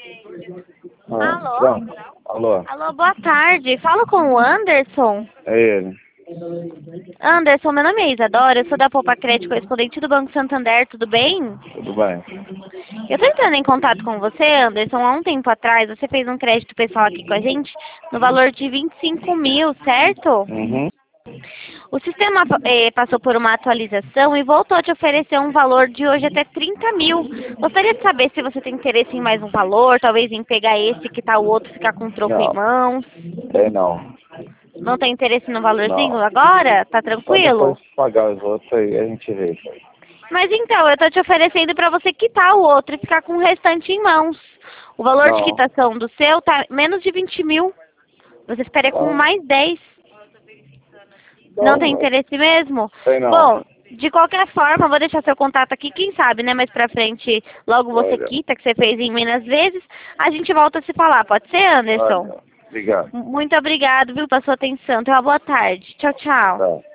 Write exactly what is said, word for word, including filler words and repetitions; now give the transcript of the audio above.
Ah, Alô? pronto. Alô, Alô, boa tarde. Falo com o Anderson. é ele. Anderson, meu nome é Isadora, eu sou da Poupa Crédito, correspondente do Banco Santander, tudo bem? Tudo bem? Eu tô entrando em contato com você, Anderson, há um tempo atrás, você fez um crédito pessoal aqui com a gente, no valor de vinte e cinco mil, certo? Uhum. O sistema eh, passou por uma atualização e voltou a te oferecer um valor de hoje até trinta mil. Gostaria de saber se você tem interesse em mais um valor, talvez em pegar esse que tá o outro ficar com troco em Não, mãos. tem não. Não tem interesse no valorzinho Não. agora? Tá Só depois tranquilo? de pagar os outros aí a gente vê. Mas então, eu tô te oferecendo para você quitar o outro e ficar com o restante em mãos. O valor de Não. quitação do seu tá menos de vinte mil. Você ficaria com Não. mais dez. Não tem Não, interesse mesmo? tem não. Bom, de qualquer forma, eu vou deixar seu contato aqui. Quem sabe, né? Mais pra frente, logo você Olha, quita, que você fez em Minas vezes. A gente volta a se falar. Pode ser, Anderson? olha. Obrigado. Muito obrigado, viu, pela sua atenção. Tenha uma boa tarde. Tchau, tchau. Tá.